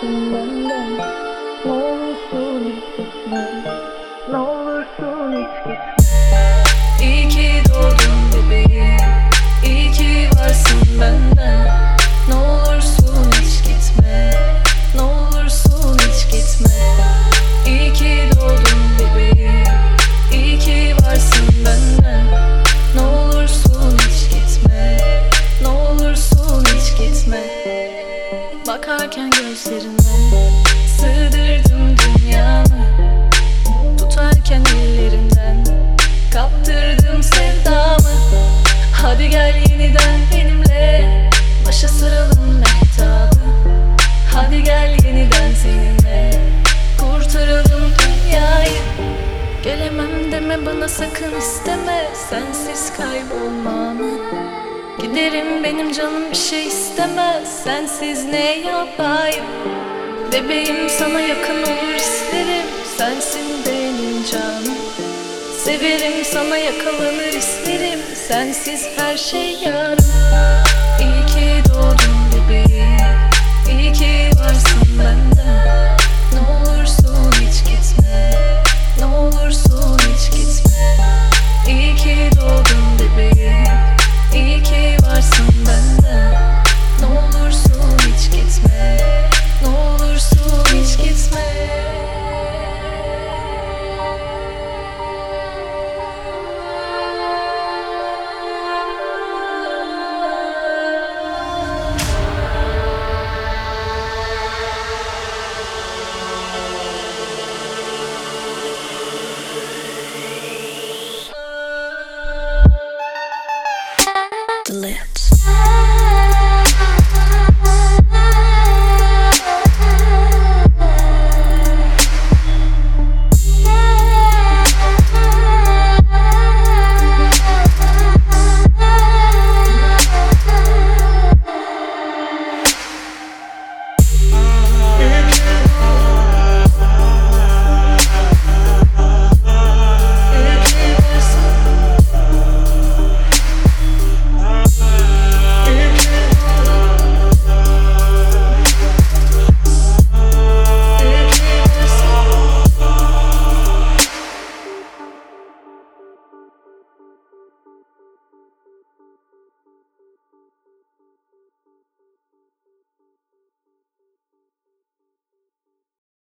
varsın benden. Ne olursun hiç gitme, ne olursun hiç gitme. İyi ki doğdun bebeğim, iyi ki varsın benden. Ne olursun hiç gitme, ne olursun hiç gitme. İyi ki doğdun bebeğim, iyi ki varsın benden. Ne olursun hiç gitme, ne olursun hiç gitme. Bakarken gözlerine sığdırdım dünyamı, tutarken ellerinden kaptırdım sevdamı. Hadi gel yeniden benimle, başa saralım mehtabı. Hadi gel yeniden seninle, kurtaralım dünyayı. Gelemem deme bana, sakın isteme sensiz kaybolmamı. Giderim, benim canım bir şey istemez, sensiz ne yapayım. Bebeğim, sana yakın olur isterim, sensin benim canım. Severim, sana yakalanır isterim, sensiz her şey yarım. İyi ki doğdun